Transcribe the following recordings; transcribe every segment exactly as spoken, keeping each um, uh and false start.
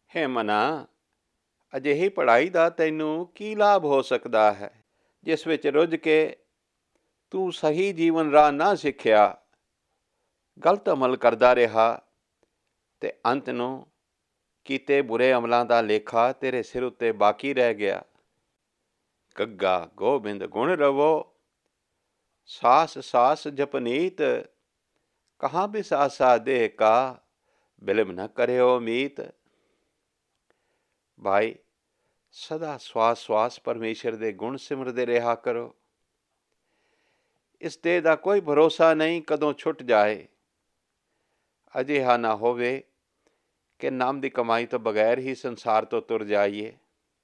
ਹੈ ਮਨਾ, ਅਜਿਹੀ ਪੜ੍ਹਾਈ ਦਾ ਤੈਨੂੰ ਕੀ ਲਾਭ ਹੋ ਸਕਦਾ ਹੈ ਜਿਸ ਵਿੱਚ ਰੁੱਝ ਕੇ ਤੂੰ ਸਹੀ ਜੀਵਨ ਰਾਹ ਨਾ ਸਿੱਖਿਆ, ਗਲਤ ਅਮਲ ਕਰਦਾ ਰਿਹਾ ਤੇ ਅੰਤ ਨੂੰ ਕੀਤੇ ਬੁਰੇ ਅਮਲਾਂ ਦਾ ਲੇਖਾ ਤੇਰੇ ਸਿਰ ਉੱਤੇ ਬਾਕੀ ਰਹਿ ਗਿਆ। ਗੱਗਾ ਗੋਬਿੰਦ ਗੁਣ ਰਵੋ, ਸਾਸ ਸਾਸ ਜਪਨੀਤ, ਕਹਾਂ ਬਿਸਾਸਾ ਦੇਹ ਕਾ, ਬਿਲਮ ਨ ਕਰਿਓ ਮੀਤ। ਭਾਈ, ਸਦਾ ਸਵਾਸ ਸਵਾਸ ਪਰਮੇਸ਼ਰ ਦੇ ਗੁਣ ਸਿਮਰਦੇ ਰਿਹਾ ਕਰੋ। ਇਸ ਦੇਹ ਦਾ ਕੋਈ ਭਰੋਸਾ ਨਹੀਂ ਕਦੋਂ ਛੁੱਟ ਜਾਏ। ਅਜਿਹਾ ਨਾ ਹੋਵੇ ਕਿ ਨਾਮ ਦੀ ਕਮਾਈ ਤੋਂ ਬਗੈਰ ਹੀ ਸੰਸਾਰ ਤੋਂ ਤੁਰ ਜਾਈਏ।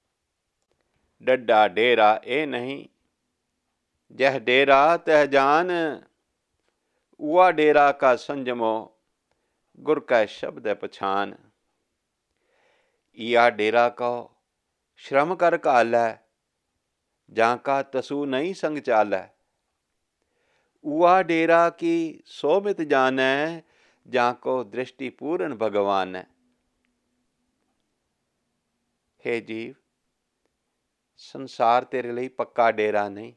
ਡੱਡਾ ਡੇਰਾ ਇਹ ਨਹੀਂ, ਜਹ ਡੇਰਾ ਤਹ ਜਾਨ, ਉਆ ਡੇਰਾ ਕਾ ਸੰਜਮੋ, ਗੁਰ ਕੈ ਸ਼ਬਦ ਪਛਾਨ। ਈਆ ਡੇਰਾ ਕਹੋ ਸ਼ਰਮ ਕਰ ਘਾਲੈ, ਜਾਂ ਕਾ ਤਸੂ ਨਹੀਂ ਸੰਗ ਚਾਲੈ। ਉਆ ਡੇਰਾ ਕੀ ਸੋਮਿਤ ਜਾਨੈ, ਜਾਂ ਕੋ ਦ੍ਰਿਸ਼ਟੀ ਪੂਰਨ ਭਗਵਾਨੈ। ਹੇ ਜੀਵ, ਸੰਸਾਰ ਤੇਰੇ ਲਈ ਪੱਕਾ ਡੇਰਾ ਨਹੀਂ।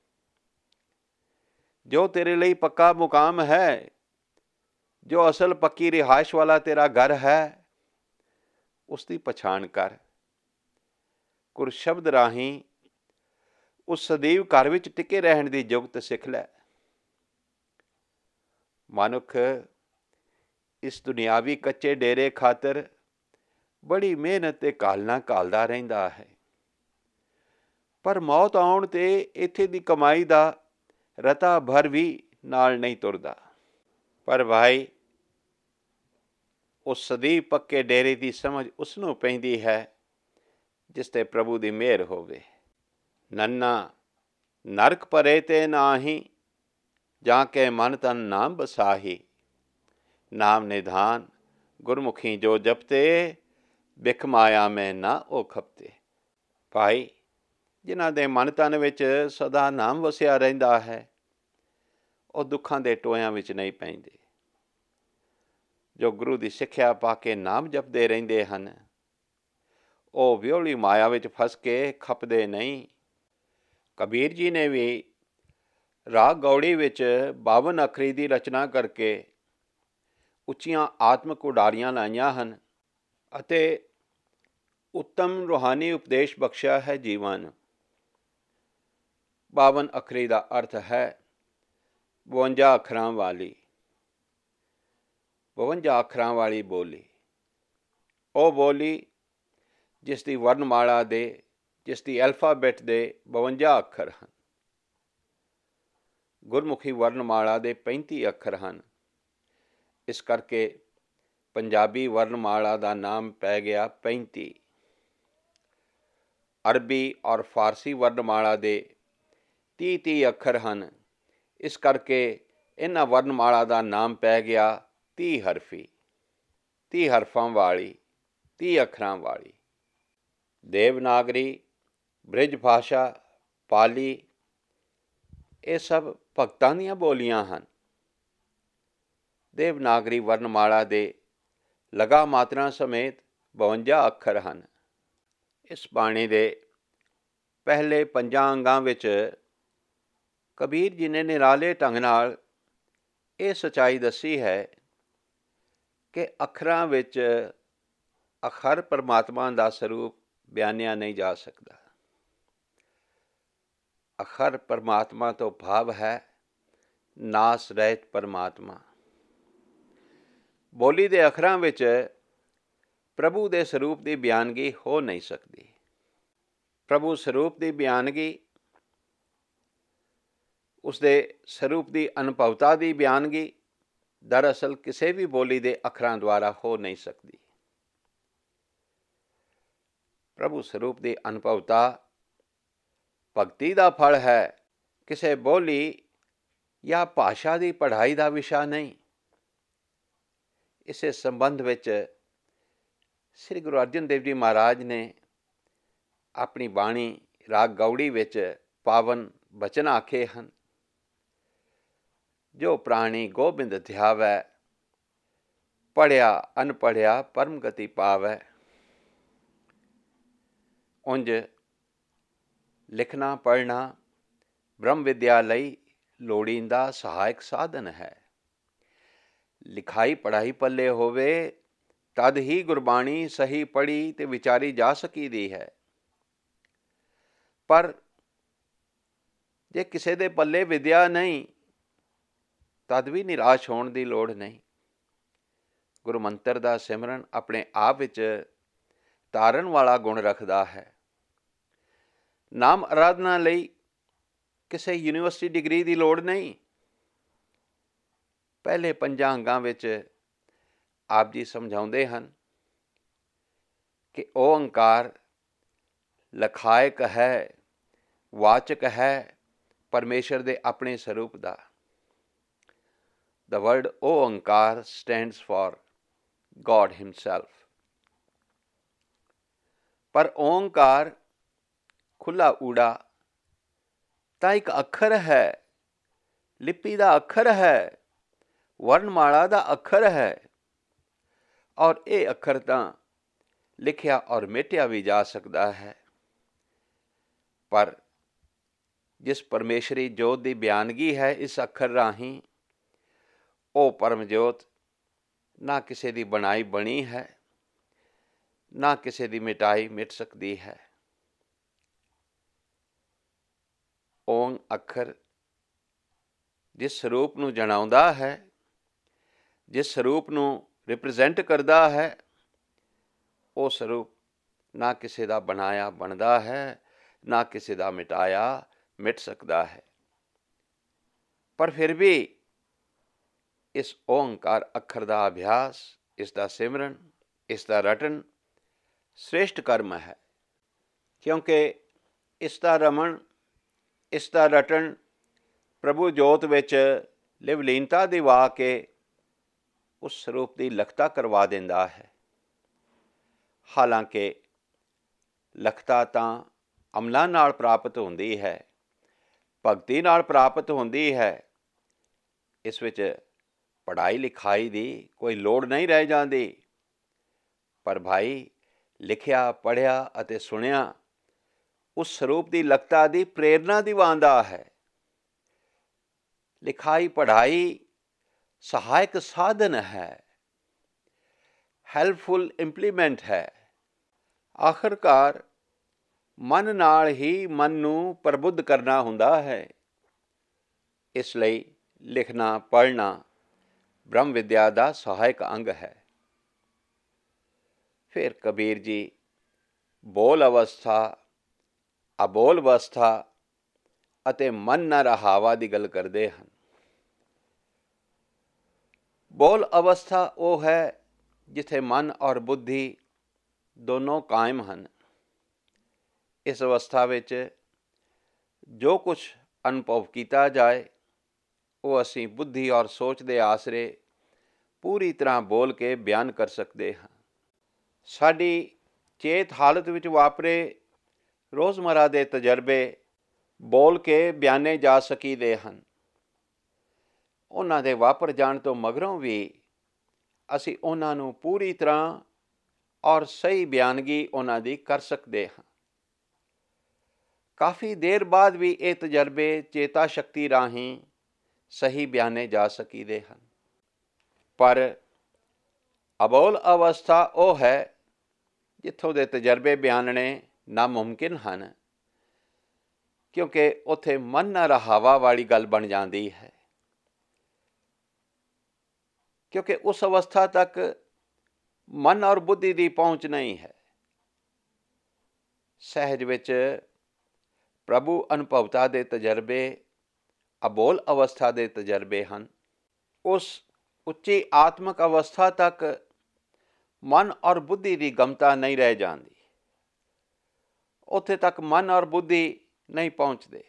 ਜੋ ਤੇਰੇ ਲਈ ਪੱਕਾ ਮੁਕਾਮ ਹੈ, ਜੋ ਅਸਲ ਪੱਕੀ ਰਿਹਾਇਸ਼ ਵਾਲਾ ਤੇਰਾ ਘਰ ਹੈ, ਉਸ ਦੀ ਪਛਾਣ ਕਰ। ਗੁਰ ਸ਼ਬਦ ਰਾਹੀਂ ਉਸ ਸਦੀਵ ਘਰ ਵਿੱਚ ਟਿਕੇ ਰਹਿਣ ਦੀ ਜੁਗਤ ਸਿੱਖ ਲੈ। ਮਨੁੱਖ ਇਸ ਦੁਨਿਆਵੀ ਕੱਚੇ ਡੇਰੇ ਖਾਤਰ ਬੜੀ ਮਿਹਨਤ ਤੇ ਘਾਲਣਾ ਘਾਲਦਾ ਰਹਿੰਦਾ ਹੈ, ਪਰ ਮੌਤ ਆਉਣ ਤੇ ਇੱਥੇ ਦੀ ਕਮਾਈ ਦਾ ਰਤਾ ਭਰ ਵੀ ਨਾਲ ਨਹੀਂ ਤੁਰਦਾ। ਪਰ ਭਾਈ, ਉਸ ਸਦੀਵ ਪੱਕੇ ਡੇਰੇ ਦੀ ਸਮਝ ਉਸ ਨੂੰ ਪੈਂਦੀ ਹੈ ਜਿਸ ਤੇ ਪ੍ਰਭੂ ਦੀ ਮਿਹਰ ਹੋਵੇ। ਨੰਨਾ ਨਰਕ ਭਰੇ ਤੇ ਨਾਹੀ, ਜਾਂ ਕੇ ਮਨ ਤਨ ਨਾਮ ਬਸਾਹੀ। ਨਾਮ ਨਿਧਾਨ ਗੁਰਮੁਖੀ ਜੋ ਜਪਤੇ, ਬਿਖ ਮਾਇਆ ਮੈਂ ਨਾ ਉਹ ਖਪਤੇ। ਭਾਈ, ਜਿਨ੍ਹਾਂ ਦੇ ਮਨ ਤਨ ਵਿੱਚ ਸਦਾ ਨਾਮ ਵਸਿਆ ਰਹਿੰਦਾ ਹੈ, ਉਹ ਦੁੱਖਾਂ ਦੇ ਟੋਇਆਂ ਵਿੱਚ ਨਹੀਂ ਪੈਂਦੇ। ਜੋ ਗੁਰੂ ਦੀ ਸਿੱਖਿਆ ਪਾ ਕੇ ਨਾਮ ਜਪਦੇ ਰਹਿੰਦੇ ਹਨ, ਉਹ ਵਿਹੋਲੀ ਮਾਇਆ ਵਿੱਚ ਫਸ ਕੇ ਖਪਦੇ ਨਹੀਂ। ਕਬੀਰ ਜੀ ਨੇ ਵੀ ਰਾਗ ਗੌੜੀ ਵਿੱਚ ਬਾਵਨ ਅੱਖਰੀ ਦੀ ਰਚਨਾ ਕਰਕੇ ਉੱਚੀਆਂ ਆਤਮਿਕ ਉਡਾਰੀਆਂ ਲਾਈਆਂ ਹਨ ਅਤੇ ਉੱਤਮ ਰੂਹਾਨੀ ਉਪਦੇਸ਼ ਬਖਸ਼ਿਆ ਹੈ ਜੀਵਾਂ ਨੂੰ। ਬਾਵਨ ਅੱਖਰੀ ਦਾ ਅਰਥ ਹੈ ਬਵੰਜਾ ਅੱਖਰਾਂ ਵਾਲੀ। ਬਵੰਜਾ ਅੱਖਰਾਂ ਵਾਲੀ ਬੋਲੀ ਉਹ ਬੋਲੀ ਜਿਸ ਦੀ ਵਰਨਮਾਲਾ ਦੇ, ਜਿਸ ਦੀ ਐਲਫਾਬੈਟ ਦੇ ਬਵੰਜਾ ਅੱਖਰ ਹਨ। ਗੁਰਮੁਖੀ ਵਰਨਮਾਲਾ ਦੇ ਪੈਂਤੀ ਅੱਖਰ ਹਨ। ਇਸ ਕਰਕੇ ਪੰਜਾਬੀ ਵਰਨਮਾਲਾ ਦਾ ਨਾਮ ਪੈ ਗਿਆ ਪੈਂਤੀ। ਅਰਬੀ ਔਰ ਫਾਰਸੀ ਵਰਨਮਾਲਾ ਦੇ ਤੀਹ ਤੀਹ ਅੱਖਰ ਹਨ। ਇਸ ਕਰਕੇ ਇਹਨਾਂ ਵਰਨਮਾਲਾ ਦਾ ਨਾਮ ਪੈ ਗਿਆ ਤੀਹ ਹਰਫੀ, ਤੀਹ ਹਰਫਾਂ ਵਾਲੀ, ਤੀਹ ਅੱਖਰਾਂ ਵਾਲੀ। ਦੇਵਨਾਗਰੀ, ਬ੍ਰਿਜ ਭਾਸ਼ਾ, ਪਾਲੀ, ਇਹ ਸਭ ਭਗਤਾਂ ਦੀਆਂ ਬੋਲੀਆਂ ਹਨ। ਦੇਵਨਾਗਰੀ ਵਰਨਮਾਲਾ ਦੇ ਲਗਾ ਮਾਤਰਾ ਸਮੇਤ ਬਵੰਜਾ ਅੱਖਰ ਹਨ। ਇਸ ਬਾਣੀ ਦੇ ਪਹਿਲੇ ਪੰਜਾਂ ਅੰਗਾਂ ਵਿੱਚ ਕਬੀਰ ਜੀ ਨੇ ਨਿਰਾਲੇ ਢੰਗ ਨਾਲ ਇਹ ਸੱਚਾਈ ਦੱਸੀ ਹੈ ਕਿ ਅੱਖਰਾਂ ਵਿੱਚ ਅੱਖਰ ਪਰਮਾਤਮਾ ਦਾ ਸਰੂਪ ਬਿਆਨਿਆ ਨਹੀਂ ਜਾ ਸਕਦਾ। ਅੱਖਰ ਪਰਮਾਤਮਾ ਤੋਂ ਭਾਵ ਹੈ ਨਾਸ ਰਹਿਤ ਪਰਮਾਤਮਾ। ਬੋਲੀ ਦੇ ਅੱਖਰਾਂ ਵਿੱਚ ਪ੍ਰਭੂ ਦੇ ਸਰੂਪ ਦੀ ਬਿਆਨਗੀ ਹੋ ਨਹੀਂ ਸਕਦੀ। ਪ੍ਰਭੂ ਸਰੂਪ ਦੀ ਬਿਆਨਗੀ, ਉਸਦੇ ਸਰੂਪ ਦੀ ਅਨੁਭਵਤਾ ਦੀ ਬਿਆਨਗੀ ਦਰਅਸਲ ਕਿਸੇ ਵੀ ਬੋਲੀ ਦੇ ਅੱਖਰਾਂ ਦੁਆਰਾ ਹੋ ਨਹੀਂ ਸਕਦੀ। ਪ੍ਰਭੂ ਸਰੂਪ ਦੀ ਅਨੁਭਵਤਾ ਭਗਤੀ ਦਾ ਫਲ ਹੈ, ਕਿਸੇ ਬੋਲੀ ਜਾਂ ਭਾਸ਼ਾ ਦੀ ਪੜ੍ਹਾਈ ਦਾ ਵਿਸ਼ਾ ਨਹੀਂ। ਇਸੇ ਸੰਬੰਧ ਵਿੱਚ ਸ੍ਰੀ ਗੁਰੂ ਅਰਜਨ ਦੇਵ ਜੀ ਮਹਾਰਾਜ ਨੇ ਆਪਣੀ ਬਾਣੀ ਰਾਗ ਗੌੜੀ ਵਿੱਚ ਪਾਵਨ ਬਚਨ ਆਖੇ ਹਨ। ਜੋ ਪ੍ਰਾਣੀ ਗੋਬਿੰਦ ਧਿਆਵੈ, ਪੜ੍ਹਿਆ ਅਨਪੜ੍ਹਿਆ ਪਰਮ ਗਤੀ ਪਾਵੈ। ਉਂਝ ਲਿਖਣਾ ਪੜ੍ਹਨਾ ਬ੍ਰਹਮ ਵਿਦਿਆ ਲਈ ਲੋੜੀਂਦਾ ਸਹਾਇਕ ਸਾਧਨ ਹੈ। ਲਿਖਾਈ ਪੜ੍ਹਾਈ ਪੱਲੇ ਹੋਵੇ ਤਦ ਹੀ ਗੁਰਬਾਣੀ ਸਹੀ ਪੜ੍ਹੀ ਅਤੇ ਵਿਚਾਰੀ ਜਾ ਸਕੀਦੀ ਹੈ। ਪਰ ਜੇ ਕਿਸੇ ਦੇ ਪੱਲੇ ਵਿਦਿਆ ਨਹੀਂ ਤਦ ਵੀ ਨਿਰਾਸ਼ ਹੋਣ ਦੀ ਲੋੜ ਨਹੀਂ। ਗੁਰੂ ਮੰਤਰ ਦਾ ਸਿਮਰਨ ਆਪਣੇ ਆਪ ਵਿੱਚ ਤਾਰਨ ਵਾਲਾ ਗੁਣ ਰੱਖਦਾ ਹੈ। ਨਾਮ ਅਰਾਧਨਾ ਲਈ ਕਿਸੇ ਯੂਨੀਵਰਸਿਟੀ ਡਿਗਰੀ ਦੀ ਲੋੜ ਨਹੀਂ। ਪਹਿਲੇ ਪੰਜਾਂ ਅੰਗਾਂ ਵਿੱਚ ਆਪ ਜੀ ਸਮਝਾਉਂਦੇ ਹਨ ਕਿ ਓਅੰਕਾਰ ਲਖਾਇਕ ਹੈ, ਵਾਚਕ ਹੈ ਪਰਮੇਸ਼ਰ ਦੇ ਆਪਣੇ ਸਰੂਪ ਦਾ। The word Oankar stands for God himself। ਪਰ ਓਅੰਕਾਰ ਖੁੱਲ੍ਹਾ ਊੜਾ ਤਾਂ ਇੱਕ ਅੱਖਰ ਹੈ, ਲਿਪੀ ਦਾ ਅੱਖਰ ਹੈ, ਵਰਨਮਾਲਾ ਦਾ ਅੱਖਰ ਹੈ, ਔਰ ਇਹ ਅੱਖਰ ਤਾਂ ਲਿਖਿਆ ਔਰ ਮਿਟਿਆ ਵੀ ਜਾ ਸਕਦਾ ਹੈ। ਪਰ ਜਿਸ ਪਰਮੇਸ਼ਰੀ ਜੋਤ ਦੀ ਬਿਆਨਗੀ ਹੈ ਇਸ ਅੱਖਰ ਰਾਹੀਂ, ਉਹ ਪਰਮਜੋਤ ਨਾ ਕਿਸੇ ਦੀ ਬਣਾਈ ਬਣੀ ਹੈ, ਨਾ ਕਿਸੇ ਦੀ ਮਿਟਾਈ ਮਿਟ ਸਕਦੀ ਹੈ। ਓਮ ਅੱਖਰ ਜਿਸ ਸਰੂਪ ਨੂੰ ਜਣਾਉਂਦਾ ਹੈ, ਜਿਸ ਸਰੂਪ ਨੂੰ ਰਿਪਰੈਜ਼ੈਂਟ ਕਰਦਾ ਹੈ, ਉਹ ਸਰੂਪ ਨਾ ਕਿਸੇ ਦਾ ਬਣਾਇਆ ਬਣਦਾ ਹੈ, ਨਾ ਕਿਸੇ ਦਾ ਮਿਟਾਇਆ ਮਿਟ ਸਕਦਾ ਹੈ। ਪਰ ਫਿਰ ਵੀ ਇਸ ਓਂਕਾਰ ਅੱਖਰ ਦਾ ਅਭਿਆਸ, ਇਸ ਦਾ ਸਿਮਰਨ, ਇਸ ਦਾ ਰਟਨ ਸ੍ਰੇਸ਼ਟ ਕਰਮ ਹੈ। ਕਿਉਂਕਿ ਇਸ ਦਾ ਰਮਨ, ਇਸ ਦਾ ਰਟਨ ਪ੍ਰਭੂ ਜੋਤ ਵਿੱਚ ਲਿਵਲੀਨਤਾ ਦਿਵਾ ਕੇ ਉਸ ਸਰੂਪ ਦੀ ਲਖਤਾ ਕਰਵਾ ਦਿੰਦਾ ਹੈ। ਹਾਲਾਂਕਿ ਲਖਤਾ ਤਾਂ ਅਮਲਾਂ ਨਾਲ ਪ੍ਰਾਪਤ ਹੁੰਦੀ ਹੈ, ਭਗਤੀ ਨਾਲ ਪ੍ਰਾਪਤ ਹੁੰਦੀ ਹੈ। ਇਸ ਵਿੱਚ ਪੜ੍ਹਾਈ ਲਿਖਾਈ ਦੀ ਕੋਈ ਲੋੜ ਨਹੀਂ ਰਹਿ ਜਾਂਦੀ। ਪਰ ਭਾਈ ਲਿਖਿਆ, ਪੜ੍ਹਿਆ ਅਤੇ ਸੁਣਿਆ ਉਸ ਸਰੂਪ ਦੀ ਲਖਤਾ ਦੀ ਪ੍ਰੇਰਨਾ ਦਿਵਾਉਂਦਾ ਹੈ। ਲਿਖਾਈ ਪੜ੍ਹਾਈ ਸਹਾਇਕ ਸਾਧਨ ਹੈ, ਹੈਲਪਫੁਲ ਇੰਪਲੀਮੈਂਟ ਹੈ। ਆਖਰਕਾਰ ਮਨ ਨਾਲ ਹੀ ਮਨ ਨੂੰ ਪ੍ਰਬੁੱਧ ਕਰਨਾ ਹੁੰਦਾ ਹੈ। ਇਸ ਲਈ ਲਿਖਣਾ ਪੜ੍ਹਨਾ ਬ੍ਰਹਮ ਵਿਦਿਆ ਦਾ ਸਹਾਇਕ ਅੰਗ ਹੈ। ਫਿਰ ਕਬੀਰ ਜੀ ਬੋਲ ਅਵਸਥਾ, ਅਬੋਲ ਅਵਸਥਾ ਅਤੇ ਮਨ ਨਾ ਰਹਾਵਾ ਦੀ ਗੱਲ ਕਰਦੇ ਹਨ। ਬੋਲ ਅਵਸਥਾ ਉਹ ਹੈ ਜਿੱਥੇ ਮਨ ਔਰ ਬੁੱਧੀ ਦੋਨੋਂ ਕਾਇਮ ਹਨ। ਇਸ ਅਵਸਥਾ ਵਿੱਚ ਜੋ ਕੁਛ ਅਨੁਭਵ ਕੀਤਾ ਜਾਏ ਉਹ ਅਸੀਂ ਬੁੱਧੀ ਔਰ ਸੋਚ ਦੇ ਆਸਰੇ ਪੂਰੀ ਤਰ੍ਹਾਂ ਬੋਲ ਕੇ ਬਿਆਨ ਕਰ ਸਕਦੇ ਹਾਂ। ਸਾਡੀ ਚੇਤ ਹਾਲਤ ਵਿੱਚ ਵਾਪਰੇ ਰੋਜ਼ਮਰਾ ਦੇ ਤਜਰਬੇ ਬੋਲ ਕੇ ਬਿਆਨੇ ਜਾ ਸਕੀਦੇ ਹਨ। ਉਹਨਾਂ ਦੇ ਵਾਪਰ ਜਾਣ ਤੋਂ ਮਗਰੋਂ ਵੀ ਅਸੀਂ ਉਹਨਾਂ ਨੂੰ ਪੂਰੀ ਤਰ੍ਹਾਂ ਔਰ ਸਹੀ ਬਿਆਨਗੀ ਉਹਨਾਂ ਦੀ ਕਰ ਸਕਦੇ ਹਾਂ। ਕਾਫੀ ਦੇਰ ਬਾਅਦ ਵੀ ਇਹ ਤਜਰਬੇ ਚੇਤਾ ਸ਼ਕਤੀ ਰਾਹੀਂ ਸਹੀ ਬਿਆਨੇ ਜਾ ਸਕੀਦੇ ਹਨ। ਪਰ ਅਬੋਲ ਅਵਸਥਾ ਉਹ ਹੈ ਜਿੱਥੋਂ ਦੇ ਤਜਰਬੇ ਬਿਆਨਣੇ ਨਾਮੁਮਕਿਨ ਹਨ, ਕਿਉਂਕਿ ਉੱਥੇ ਮਨ ਨਾ ਰਹਾਵਾ ਵਾਲੀ ਗੱਲ ਬਣ ਜਾਂਦੀ ਹੈ। ਕਿਉਂਕਿ ਉਸ ਅਵਸਥਾ ਤੱਕ ਮਨ ਔਰ ਬੁੱਧੀ ਦੀ ਪਹੁੰਚ ਨਹੀਂ ਹੈ। ਸਹਿਜ ਵਿੱਚ ਪ੍ਰਭੂ ਅਨੁਭਵਤਾ ਦੇ ਤਜਰਬੇ ਅਬੋਲ ਅਵਸਥਾ ਦੇ ਤਜਰਬੇ ਹਨ। ਉਸ ਉੱਚੀ ਆਤਮਕ ਅਵਸਥਾ ਤੱਕ ਮਨ ਔਰ ਬੁੱਧੀ ਦੀ ਗਮਤਾ ਨਹੀਂ ਰਹਿ ਜਾਂਦੀ। ਉੱਥੇ ਤੱਕ ਮਨ ਔਰ ਬੁੱਧੀ ਨਹੀਂ ਪਹੁੰਚਦੇ।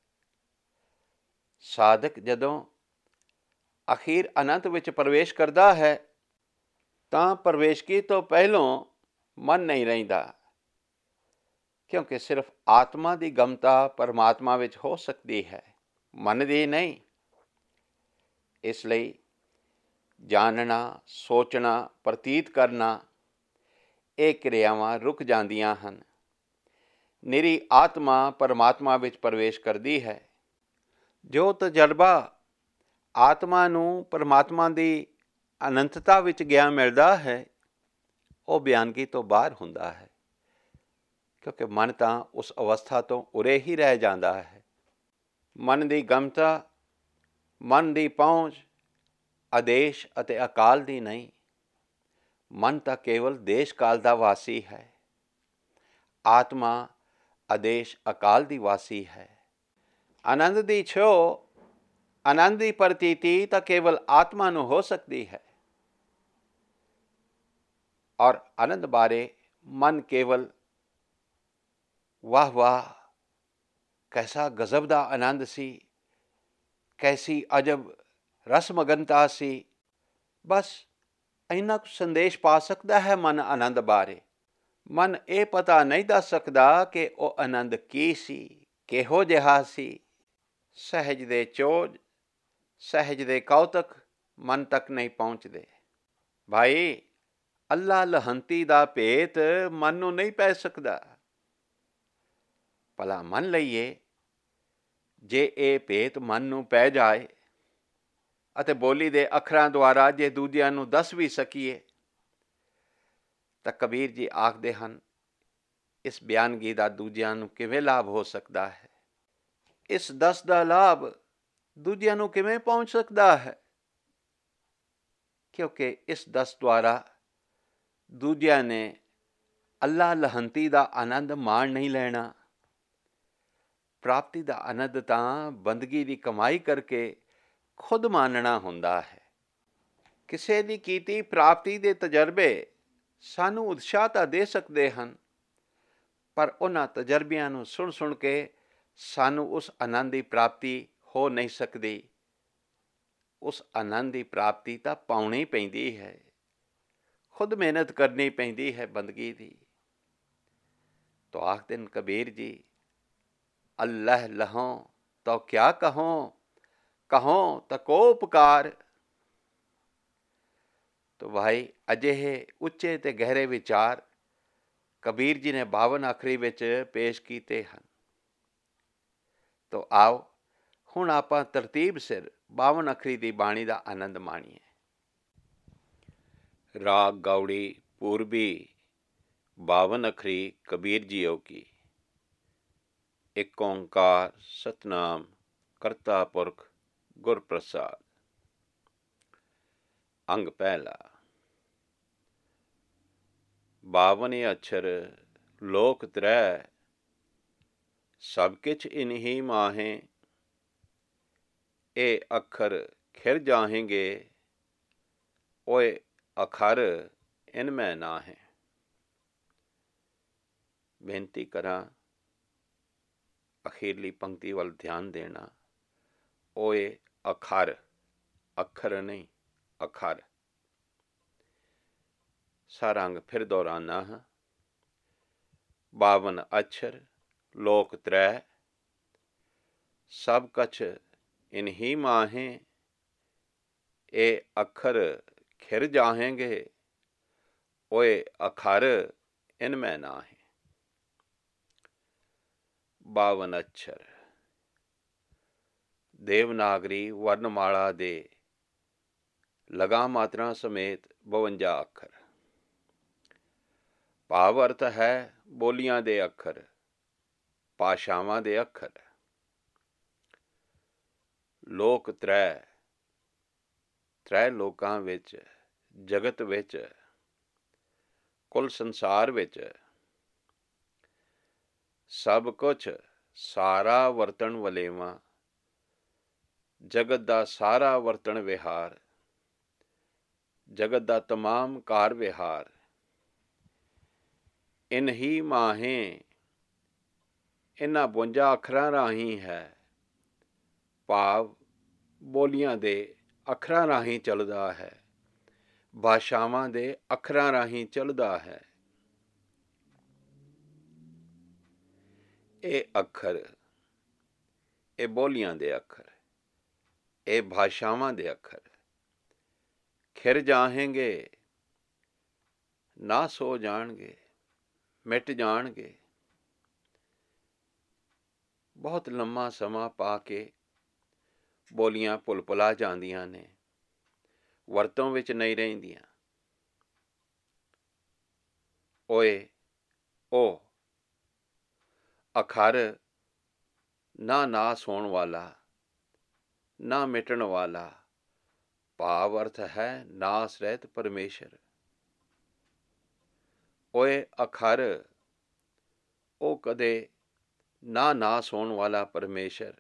ਸਾਧਕ ਜਦੋਂ ਅਖੀਰ ਅਨੰਤ ਵਿੱਚ ਪ੍ਰਵੇਸ਼ ਕਰਦਾ ਹੈ ਤਾਂ ਪ੍ਰਵੇਸ਼ਕੀ ਤੋਂ ਪਹਿਲੋਂ ਮਨ ਨਹੀਂ ਰਹਿੰਦਾ, ਕਿਉਂਕਿ ਸਿਰਫ ਆਤਮਾ ਦੀ ਗਮਤਾ ਪਰਮਾਤਮਾ ਵਿੱਚ ਹੋ ਸਕਦੀ ਹੈ, ਮਨ ਦੀ ਨਹੀਂ। ਇਸ ਲਈ ਜਾਣਨਾ, ਸੋਚਣਾ, ਪ੍ਰਤੀਤ ਕਰਨਾ ਇਹ ਕਿਰਿਆਵਾਂ ਰੁਕ ਜਾਂਦੀਆਂ ਹਨ। ਨਿਰੀ ਆਤਮਾ ਪਰਮਾਤਮਾ ਵਿੱਚ ਪ੍ਰਵੇਸ਼ ਕਰਦੀ ਹੈ। ਜੋ ਤਜਰਬਾ ਆਤਮਾ ਨੂੰ ਪਰਮਾਤਮਾ ਦੀ ਅਨੰਤਤਾ ਵਿੱਚ ਗਿਆਨ ਮਿਲਦਾ ਹੈ, ਉਹ ਬਿਆਨਗੀ ਤੋਂ ਬਾਹਰ ਹੁੰਦਾ ਹੈ, ਕਿਉਂਕਿ ਮਨ ਤਾਂ ਉਸ ਅਵਸਥਾ ਤੋਂ ਉਰੇ ਹੀ ਰਹਿ ਜਾਂਦਾ ਹੈ। ਮਨ ਦੀ ਗਮਤਾ, ਮਨ ਦੀ ਪਹੁੰਚ ਆਦੇਸ਼ ਅਤੇ ਅਕਾਲ ਦੀ ਨਹੀਂ। ਮਨ ਤਾਂ ਕੇਵਲ ਦੇਸ਼ ਕਾਲ ਦਾ ਵਾਸੀ ਹੈ। ਆਤਮਾ ਆਦੇਸ਼ ਅਕਾਲ ਦੀ ਵਾਸੀ ਹੈ। ਆਨੰਦ ਦੀ ਛੋਹ, ਆਨੰਦ ਦੀ ਪ੍ਰਤੀਤੀ ਤਾਂ ਕੇਵਲ ਆਤਮਾ ਨੂੰ ਹੋ ਸਕਦੀ ਹੈ। ਔਰ ਆਨੰਦ ਬਾਰੇ ਮਨ ਕੇਵਲ ਵਾਹ ਵਾਹ, ਕੈਸਾ ਗਜ਼ਬ ਦਾ ਆਨੰਦ ਸੀ, ਕੈਸੀ ਅਜਬ ਰਸਮਗਨਤਾ ਸੀ, ਬਸ ਇੰਨਾ ਕੁ ਸੰਦੇਸ਼ ਪਾ ਸਕਦਾ ਹੈ ਮਨ ਆਨੰਦ ਬਾਰੇ। ਮਨ ਇਹ ਪਤਾ ਨਹੀਂ ਦੱਸ ਸਕਦਾ ਕਿ ਉਹ ਆਨੰਦ ਕੀ ਸੀ, ਕਿਹੋ ਜਿਹਾ ਸੀ। ਸਹਿਜ ਦੇ ਚੋਜ, ਸਹਿਜ ਦੇ ਕੌਤਕ ਮਨ ਤੱਕ ਨਹੀਂ ਪਹੁੰਚਦੇ। ਭਾਈ, ਅੱਲਾ ਲਹੰਤੀ ਦਾ ਭੇਤ ਮਨ ਨੂੰ ਨਹੀਂ ਪੈ ਸਕਦਾ। ਭਲਾ ਮੰਨ ਲਈਏ ਜੇ ਇਹ ਭੇਤ ਮਨ ਨੂੰ ਪੈ ਜਾਏ ਅਤੇ ਬੋਲੀ ਦੇ ਅੱਖਰਾਂ ਦੁਆਰਾ ਜੇ ਦੂਜਿਆਂ ਨੂੰ ਦੱਸ ਵੀ ਸਕੀਏ, ਤਾਂ ਕਬੀਰ ਜੀ ਆਖਦੇ ਹਨ, ਇਸ ਬਿਆਨਗੀ ਦਾ ਦੂਜਿਆਂ ਨੂੰ ਕਿਵੇਂ ਲਾਭ ਹੋ ਸਕਦਾ ਹੈ? ਇਸ ਦਸ ਦਾ ਲਾਭ ਦੂਜਿਆਂ ਨੂੰ ਕਿਵੇਂ ਪਹੁੰਚ ਸਕਦਾ ਹੈ? ਕਿਉਂਕਿ ਇਸ ਦਸ ਦੁਆਰਾ ਦੂਜਿਆਂ ਨੇ ਅੱਲਾ ਲਹੰਤੀ ਦਾ ਆਨੰਦ ਮਾਣ ਨਹੀਂ ਲੈਣਾ। ਪ੍ਰਾਪਤੀ ਦਾ ਆਨੰਦ ਤਾਂ ਬੰਦਗੀ ਦੀ ਕਮਾਈ ਕਰਕੇ ਖੁਦ ਮਾਨਣਾ ਹੁੰਦਾ ਹੈ। ਕਿਸੇ ਦੀ ਕੀਤੀ ਪ੍ਰਾਪਤੀ ਦੇ ਤਜਰਬੇ ਸਾਨੂੰ ਉਤਸ਼ਾਹ ਤਾਂ ਦੇ ਸਕਦੇ ਹਨ, ਪਰ ਉਹਨਾਂ ਤਜਰਬਿਆਂ ਨੂੰ ਸੁਣ ਸੁਣ ਕੇ ਸਾਨੂੰ ਉਸ ਆਨੰਦ ਦੀ ਪ੍ਰਾਪਤੀ ਹੋ ਨਹੀਂ ਸਕਦੀ। ਉਸ ਆਨੰਦ ਦੀ ਪ੍ਰਾਪਤੀ ਤਾਂ ਪਾਉਣੀ ਪੈਂਦੀ ਹੈ, ਖੁਦ ਮਿਹਨਤ ਕਰਨੀ ਪੈਂਦੀ ਹੈ ਬੰਦਗੀ ਦੀ। ਤੋ ਆਖਦੇ ਨੇ ਕਬੀਰ ਜੀ, ਅੱਲ੍ਹ ਲਹੋਂ ਤੋ ਕਿਆ ਕਹੋਂ, ਕਹੋਂ ਤਾਂ ਕੋ ਉਪਕਾਰ। ਤੋ ਭਾਈ, ਅਜਿਹੇ ਉੱਚੇ ਤੇ ਗਹਿਰੇ ਵਿਚਾਰ ਕਬੀਰ ਜੀ ਨੇ ਬਾਵਨ ਅੱਖਰੀ ਵਿੱਚ ਪੇਸ਼ ਕੀਤੇ ਹਨ। ਤੋ ਆਓ ਹੁਣ ਆਪਾਂ ਤਰਤੀਬ ਸਿਰ ਬਾਵਨ ਅੱਖਰੀ ਦੀ ਬਾਣੀ ਦਾ ਆਨੰਦ ਮਾਣੀਏ। ਰਾਗ ਗੌੜੀ ਪੂਰਬੀ ਬਾਵਨ ਅੱਖਰੀ ਕਬੀਰ ਜੀਓ ਕੀ। ਇੱਕ ਓਂਕਾਰ ਸਤਨਾਮ ਕਰਤਾ ਪੁਰਖ ਗੁਰ ਪ੍ਰਸਾਦ। ਅੰਗ ਪਹਿਲਾ। ਬਾਵਨ ਅਛਰ ਲੋਕ ਤ੍ਰੈ, ਸਭ ਕਿਛ ਇਨਹੀ ਮਾਹੇ। ਇਹ ਅੱਖਰ ਖਿਰ ਜਾਹੇਂਗੇ, ਓਏ ਅਖਰ ਇਨ ਮੈਂ ਨਾ ਹੈ। ਬੇਨਤੀ ਕਰਾਂ, ਅਖੀਰਲੀ ਪੰਕਤੀ ਵੱਲ ਧਿਆਨ ਦੇਣਾ। ਓਏ ਅਖਰ, ਅੱਖਰ ਨਹੀਂ, ਅਖਰ। ਸਾਰਾ ਅੰਗ ਫਿਰ ਦੁਹਰਾਨਾ ਹਾਂ। ਬਾਵਨ ਅਛਰ ਲੋਕ ਤ੍ਰੈ, ਸਭ ਕਛ ਇਨਹੀ ਮਾਹੇ। ਇਹ ਅੱਖਰ ਖਿਰ ਜਾਹੇਂਗੇ, ਓਏ ਅਖਰ ਇਨ ਮੈਂ ਨਾ ਹੈ। ਬਾਵਨ ਅਛਰ ਦੇਵਨਾਗਰੀ ਵਰਨਮਾਲਾ ਦੇ ਲਗਾਮ ਮਾਤਰਾ ਸਮੇਤ ਬਵੰਜਾ ਅੱਖਰ। ਭਾਵ ਅਰਥ ਹੈ ਬੋਲੀਆਂ ਦੇ ਅੱਖਰ, ਭਾਸ਼ਾਵਾਂ ਦੇ ਅੱਖਰ। ਲੋਕ ਤ੍ਰੈ, ਤ੍ਰੈ ਲੋਕਾਂ ਵਿੱਚ, ਜਗਤ ਵਿੱਚ, ਕੁੱਲ ਸੰਸਾਰ ਵਿੱਚ। ਸਭ ਕੁਛ, ਸਾਰਾ ਵਰਤਣ ਵਲੇਵਾਂ, ਜਗਤ ਦਾ ਸਾਰਾ ਵਰਤਣ ਵਿਹਾਰ, ਜਗਤ ਦਾ ਤਮਾਮ ਕਾਰ ਵਿਹਾਰ। ਇਨਹੀ ਮਾਹੇ, ਇਹਨਾਂ ਬਵੰਜਾ ਅੱਖਰਾਂ ਰਾਹੀਂ ਹੈ। ਭਾਵ ਬੋਲੀਆਂ ਦੇ ਅੱਖਰਾਂ ਰਾਹੀਂ ਚੱਲਦਾ ਹੈ, ਭਾਸ਼ਾਵਾਂ ਦੇ ਅੱਖਰਾਂ ਰਾਹੀਂ ਚੱਲਦਾ ਹੈ। ਇਹ ਅੱਖਰ, ਇਹ ਬੋਲੀਆਂ ਦੇ ਅੱਖਰ, ਇਹ ਭਾਸ਼ਾਵਾਂ ਦੇ ਅੱਖਰ ਖਿਰ ਜਾਹੇਂਗੇ, ਨਾਸ ਹੋ ਜਾਣਗੇ, ਮਿਟ ਜਾਣਗੇ। ਬਹੁਤ ਲੰਮਾ ਸਮਾਂ ਪਾ ਕੇ ਬੋਲੀਆਂ ਭੁੱਲ ਭੁਲਾ ਜਾਂਦੀਆਂ ਨੇ, ਵਰਤੋਂ ਵਿੱਚ ਨਹੀਂ ਰਹਿੰਦੀਆਂ। ਓਏ, ਓ, ਅਖਰ ਨਾ ਨਾਸ ਹੋਣ ਵਾਲਾ, ਨਾ ਮਿਟਣ ਵਾਲਾ, ਭਾਵ ਅਰਥ ਹੈ ਨਾਸ ਰਹਿਤ ਪਰਮੇਸ਼ਰ। ਓਏ ਅਖਰ, ਉਹ ਕਦੇ ਨਾ ਨਾਸ ਹੋਣ ਵਾਲਾ ਪਰਮੇਸ਼ਰ,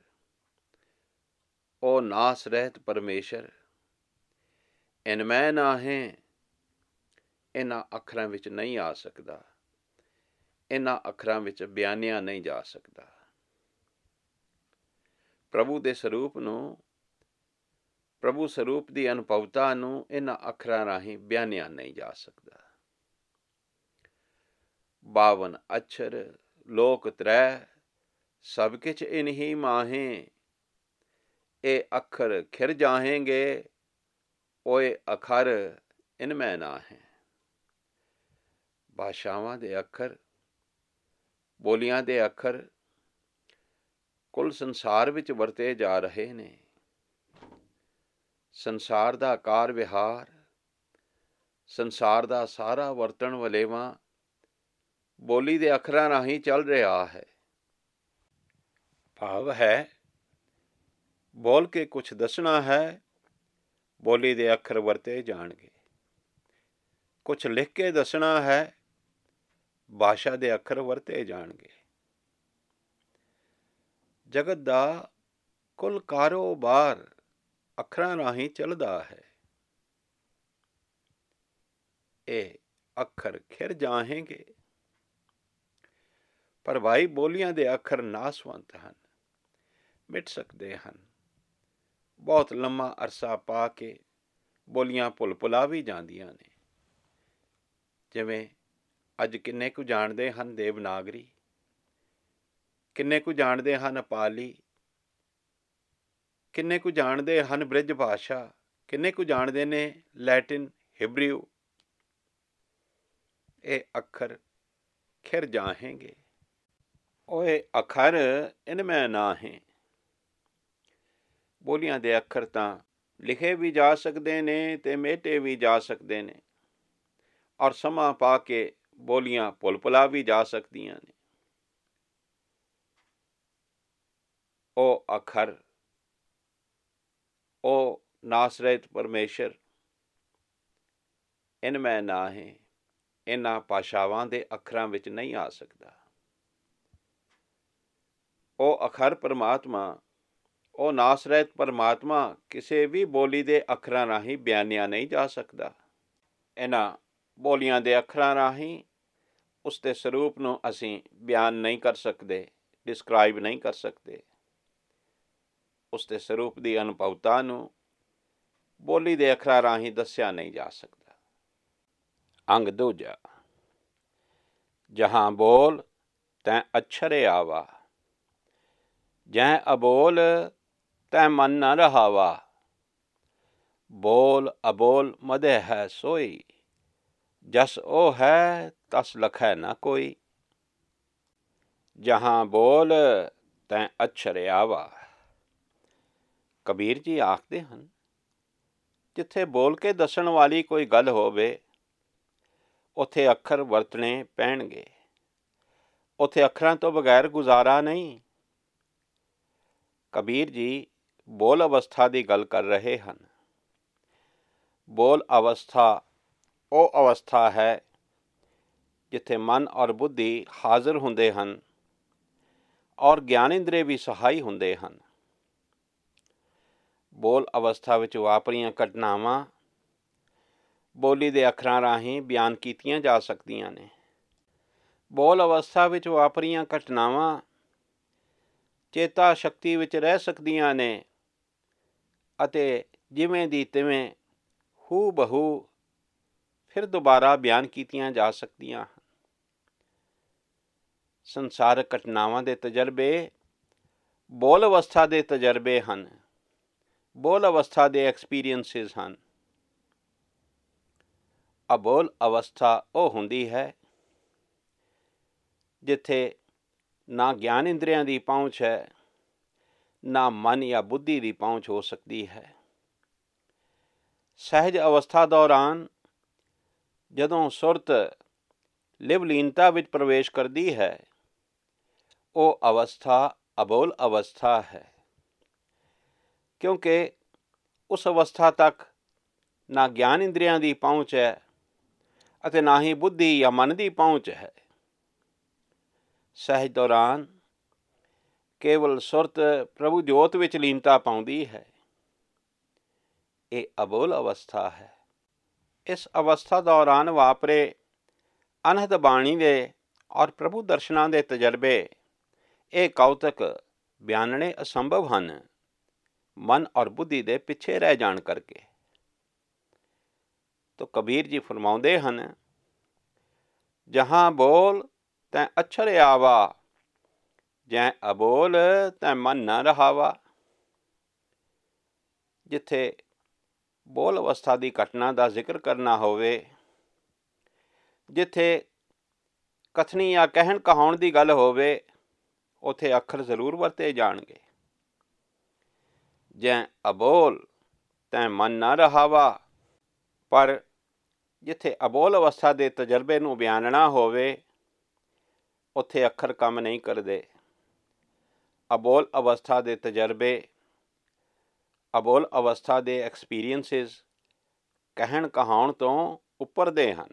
ਉਹ ਨਾਸ ਰਹਿਤ ਪਰਮੇਸ਼ਰ ਇਨਮੈ ਨਾਹੀਂ, ਇਹਨਾਂ ਅੱਖਰਾਂ ਵਿੱਚ ਨਹੀਂ ਆ ਸਕਦਾ, ਇਹਨਾਂ ਅੱਖਰਾਂ ਵਿੱਚ ਬਿਆਨਿਆ ਨਹੀਂ ਜਾ ਸਕਦਾ। ਪ੍ਰਭੂ ਦੇ ਸਰੂਪ ਨੂੰ, ਪ੍ਰਭੂ ਸਰੂਪ ਦੀ ਅਨੁਭਵਤਾ ਨੂੰ ਇਹਨਾਂ ਅੱਖਰਾਂ ਰਾਹੀਂ ਬਿਆਨਿਆ ਨਹੀਂ ਜਾ ਸਕਦਾ। ਬਾਵਨ ਅੱਛਰ ਲੋਕ ਤ੍ਰੈ, ਸਭ ਕਿਛ ਇਨਹੀ ਮਾਹੇ, ਇਹ ਅੱਖਰ ਖਿਰ ਜਾਹੇਂਗੇ, ਓਏ ਅਖਰ ਇਨਮੈ ਨਾਹੀਂ। ਭਾਸ਼ਾਵਾਂ ਦੇ ਅੱਖਰ, ਬੋਲੀਆਂ ਦੇ ਅੱਖਰ ਕੁੱਲ ਸੰਸਾਰ ਵਿੱਚ ਵਰਤੇ ਜਾ ਰਹੇ ਨੇ। ਸੰਸਾਰ ਦਾ ਕਾਰ ਵਿਹਾਰ, ਸੰਸਾਰ ਦਾ ਸਾਰਾ ਵਰਤਣ ਵਲੇਵਾਂ ਬੋਲੀ ਦੇ ਅੱਖਰਾਂ ਰਾਹੀਂ ਚੱਲ ਰਿਹਾ ਹੈ। ਭਾਵ ਹੈ ਬੋਲ ਕੇ ਕੁਛ ਦੱਸਣਾ ਹੈ, ਬੋਲੀ ਦੇ ਅੱਖਰ ਵਰਤੇ ਜਾਣਗੇ। ਕੁਛ ਲਿਖ ਕੇ ਦੱਸਣਾ ਹੈ, ਭਾਸ਼ਾ ਦੇ ਅੱਖਰ ਵਰਤੇ ਜਾਣਗੇ। ਜਗਤ ਦਾ ਕੁੱਲ ਕਾਰੋਬਾਰ ਅੱਖਰਾਂ ਰਾਹੀਂ ਚੱਲਦਾ ਹੈ। ਇਹ ਅੱਖਰ ਖਿਰ ਜਾਹੇਂਗੇ, ਪਰ ਭਾਈ ਬੋਲੀਆਂ ਦੇ ਅੱਖਰ ਨਾਸਵੰਤ ਹਨ, ਮਿਟ ਸਕਦੇ ਹਨ। ਬਹੁਤ ਲੰਮਾ ਅਰਸਾ ਪਾ ਕੇ ਬੋਲੀਆਂ ਭੁੱਲ ਭੁਲਾ ਵੀ ਜਾਂਦੀਆਂ ਨੇ। ਜਿਵੇਂ ਅੱਜ ਕਿੰਨੇ ਕੁ ਜਾਣਦੇ ਹਨ ਦੇਵਨਾਗਰੀ, ਕਿੰਨੇ ਕੁ ਜਾਣਦੇ ਹਨ ਪਾਲੀ, ਕਿੰਨੇ ਕੁ ਜਾਣਦੇ ਹਨ ਬ੍ਰਿਜ ਭਾਸ਼ਾ, ਕਿੰਨੇ ਕੁ ਜਾਣਦੇ ਨੇ ਲੈਟਿਨ, ਹਿਬਰੀਓ। ਇਹ ਅੱਖਰ ਖਿਰ ਜਾਹੇਂਗੇ, ਓਏ ਅਖਰ ਇਨਮੈ ਨਾਹੀਂ। ਬੋਲੀਆਂ ਦੇ ਅੱਖਰ ਤਾਂ ਲਿਖੇ ਵੀ ਜਾ ਸਕਦੇ ਨੇ ਤੇ ਮੇਟੇ ਵੀ ਜਾ ਸਕਦੇ ਨੇ, ਔਰ ਸਮਾਂ ਪਾ ਕੇ ਬੋਲੀਆਂ ਭੁੱਲ ਭੁਲਾ ਵੀ ਜਾ ਸਕਦੀਆਂ ਨੇ। ਉਹ ਅਖਰ, ਉਹ ਨਾਸਰਹਿਤ ਪਰਮੇਸ਼ਰ ਇਨਮੈ ਨਾਹੀਂ, ਇਹਨਾਂ ਭਾਸ਼ਾਵਾਂ ਦੇ ਅੱਖਰਾਂ ਵਿੱਚ ਨਹੀਂ ਆ ਸਕਦਾ। ਉਹ ਅਖਰ ਪਰਮਾਤਮਾ, ਉਹ ਨਾਸਰਹਿਤ ਪਰਮਾਤਮਾ ਕਿਸੇ ਵੀ ਬੋਲੀ ਦੇ ਅੱਖਰਾਂ ਰਾਹੀਂ ਬਿਆਨਿਆ ਨਹੀਂ ਜਾ ਸਕਦਾ। ਇਹਨਾਂ ਬੋਲੀਆਂ ਦੇ ਅੱਖਰਾਂ ਰਾਹੀਂ ਉਸ ਦੇ ਸਰੂਪ ਨੂੰ ਅਸੀਂ ਬਿਆਨ ਨਹੀਂ ਕਰ ਸਕਦੇ, ਡਿਸਕ੍ਰਾਈਬ ਨਹੀਂ ਕਰ ਸਕਦੇ। ਉਸ ਦੇ ਸਰੂਪ ਦੀ ਅਨੁਭਵਤਾ ਨੂੰ ਬੋਲੀ ਦੇ ਅੱਖਰਾਂ ਰਾਹੀਂ ਦੱਸਿਆ ਨਹੀਂ ਜਾ ਸਕਦਾ। ਅੰਗ ਦੂਜਾ, ਜਹਾਂ ਬੋਲ ਤੈਂ ਅਛਰੇ ਆਵਾ, ਜਹ ਅਬੋਲ ਤੈ ਮਨ ਨ ਰਹਾਵਾ। ਬੋਲ ਅਬੋਲ ਮਦਿ ਹੈ ਸੋਈ, ਜਸ ਉਹ ਹੈ ਤਸ ਲਖੈ ਨਾ ਕੋਈ। ਜਹਾਂ ਬੋਲ ਤੈਂ ਅਛਰੇ ਆਵਾ। ਕਬੀਰ ਜੀ ਆਖਦੇ ਹਨ, ਜਿੱਥੇ ਬੋਲ ਕੇ ਦੱਸਣ ਵਾਲੀ ਕੋਈ ਗੱਲ ਹੋਵੇ ਉੱਥੇ ਅੱਖਰ ਵਰਤਣੇ ਪੈਣਗੇ। ਉੱਥੇ ਅੱਖਰਾਂ ਤੋਂ ਬਗੈਰ ਗੁਜ਼ਾਰਾ ਨਹੀਂ। ਕਬੀਰ ਜੀ ਬੋਲ ਅਵਸਥਾ ਦੀ ਗੱਲ ਕਰ ਰਹੇ ਹਨ। ਬੋਲ ਅਵਸਥਾ ਉਹ ਅਵਸਥਾ ਹੈ ਜਿੱਥੇ ਮਨ ਔਰ ਬੁੱਧੀ ਹਾਜ਼ਰ ਹੁੰਦੇ ਹਨ ਔਰ ਗਿਆਨ ਇੰਦਰੀ ਵੀ ਸਹਾਈ ਹੁੰਦੇ ਹਨ। ਬੋਲ ਅਵਸਥਾ ਵਿੱਚ ਵਾਪਰੀਆਂ ਘਟਨਾਵਾਂ ਬੋਲੀ ਦੇ ਅੱਖਰਾਂ ਰਾਹੀਂ ਬਿਆਨ ਕੀਤੀਆਂ ਜਾ ਸਕਦੀਆਂ ਨੇ। ਬੋਲ ਅਵਸਥਾ ਵਿੱਚ ਵਾਪਰੀਆਂ ਘਟਨਾਵਾਂ ਚੇਤਾ ਸ਼ਕਤੀ ਵਿੱਚ ਰਹਿ ਸਕਦੀਆਂ ਨੇ ਅਤੇ ਜਿਵੇਂ ਦੀ ਤਿਵੇਂ ਹੂ ਬਹੂ ਫਿਰ ਦੁਬਾਰਾ ਬਿਆਨ ਕੀਤੀਆਂ ਜਾ ਸਕਦੀਆਂ ਹਨ। ਸੰਸਾਰਕ ਘਟਨਾਵਾਂ ਦੇ ਤਜਰਬੇ ਬੋਲ ਅਵਸਥਾ ਦੇ ਤਜਰਬੇ ਹਨ, ਬੋਲ ਅਵਸਥਾ ਦੇ ਐਕਸਪੀਰੀਅੰਸਿਸ ਹਨ। ਅਬੋਲ ਅਵਸਥਾ ਉਹ ਹੁੰਦੀ ਹੈ ਜਿੱਥੇ ਨਾ ਗਿਆਨ ਇੰਦਰੀਆਂ ਦੀ ਪਹੁੰਚ ਹੈ, ਨਾ ਮਨ ਜਾਂ ਬੁੱਧੀ ਦੀ ਪਹੁੰਚ ਹੋ ਸਕਦੀ ਹੈ। ਸਹਿਜ ਅਵਸਥਾ ਦੌਰਾਨ ਜਦੋਂ ਸੁਰਤ ਲਿਵਲੀਨਤਾ ਵਿੱਚ ਪ੍ਰਵੇਸ਼ ਕਰਦੀ ਹੈ, ਉਹ ਅਵਸਥਾ ਅਬੋਲ ਅਵਸਥਾ ਹੈ, ਕਿਉਂਕਿ ਉਸ ਅਵਸਥਾ ਤੱਕ ਨਾ ਗਿਆਨ ਇੰਦਰੀਆਂ ਦੀ ਪਹੁੰਚ ਹੈ ਅਤੇ ਨਾ ਹੀ ਬੁੱਧੀ ਜਾਂ ਮਨ ਦੀ ਪਹੁੰਚ ਹੈ। ਸਹਿਜ ਦੌਰਾਨ ਕੇਵਲ ਸੁਰਤ ਪ੍ਰਭੂ ਜੋਤ ਵਿੱਚ ਲੀਨਤਾ ਪਾਉਂਦੀ ਹੈ। ਇਹ ਅਬੋਲ ਅਵਸਥਾ ਹੈ। ਇਸ ਅਵਸਥਾ ਦੌਰਾਨ ਵਾਪਰੇ ਅਨਹਦ ਬਾਣੀ ਦੇ ਔਰ ਪ੍ਰਭੂ ਦਰਸ਼ਨਾਂ ਦੇ ਤਜਰਬੇ, ਇਹ ਕੌਤਕ ਬਿਆਨਣੇ ਅਸੰਭਵ ਹਨ, ਮਨ ਔਰ ਬੁੱਧੀ ਦੇ ਪਿੱਛੇ ਰਹਿ ਜਾਣ ਕਰਕੇ। ਤੋ ਕਬੀਰ ਜੀ ਫਰਮਾਉਂਦੇ ਹਨ, ਜਹਾਂ ਬੋਲ ਤੈਂ ਅਛਰ ਆਵਾ, ਜੈ ਅਬੋਲ ਤੈਂ ਮਨ ਨਾ ਰਹਾਵਾ। ਜਿੱਥੇ ਬੋਲ ਅਵਸਥਾ ਦੀ ਘਟਨਾ ਦਾ ਜ਼ਿਕਰ ਕਰਨਾ ਹੋਵੇ, ਜਿੱਥੇ ਕਥਨੀ ਜਾਂ ਕਹਿਣ ਕਹਾਉਣ ਦੀ ਗੱਲ ਹੋਵੇ, ਉੱਥੇ ਅੱਖਰ ਜ਼ਰੂਰ ਵਰਤੇ ਜਾਣਗੇ। ਜੈ ਅਬੋਲ ਤੈਂ ਮਨ ਨਾ ਰਹਾਵਾ, ਪਰ ਜਿੱਥੇ ਅਬੋਲ ਅਵਸਥਾ ਦੇ ਤਜਰਬੇ ਨੂੰ ਬਿਆਨਣਾ ਹੋਵੇ, ਉੱਥੇ ਅੱਖਰ ਕੰਮ ਨਹੀਂ ਕਰਦੇ। ਅਬੋਲ ਅਵਸਥਾ ਦੇ ਤਜਰਬੇ, ਅਬੋਲ ਅਵਸਥਾ ਦੇ ਐਕਸਪੀਰੀਅੰਸਿਸ ਕਹਿਣ ਕਹਾਉਣ ਤੋਂ ਉੱਪਰ ਦੇ ਹਨ।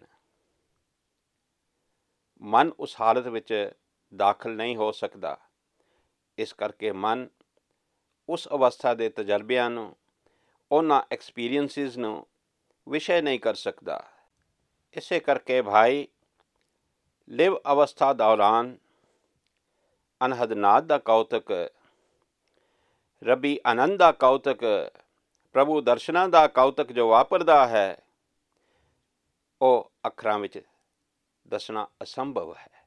ਮਨ ਉਸ ਹਾਲਤ ਵਿੱਚ ਦਾਖਲ ਨਹੀਂ ਹੋ ਸਕਦਾ। ਇਸ ਕਰਕੇ ਮਨ ਉਸ ਅਵਸਥਾ ਦੇ ਤਜਰਬਿਆਂ ਨੂੰ, ਉਹਨਾਂ ਐਕਸਪੀਰੀਅੰਸਿਸ ਨੂੰ ਵਿਸ਼ੇ ਨਹੀਂ ਕਰ ਸਕਦਾ। ਇਸੇ ਕਰਕੇ ਭਾਈ ਲਿਵ ਅਵਸਥਾ ਦੌਰਾਨ ਅਨਹਦ ਨਾਦ ਦਾ ਕੌਤਕ, ਰੱਬੀ ਆਨੰਦ ਦਾ ਕੌਤਕ, ਪ੍ਰਭੂ ਦਰਸ਼ਨਾਂ ਦਾ ਕੌਤਕ ਜੋ ਵਾਪਰਦਾ ਹੈ, ਉਹ ਅੱਖਰਾਂ ਵਿੱਚ ਦੱਸਣਾ ਅਸੰਭਵ ਹੈ।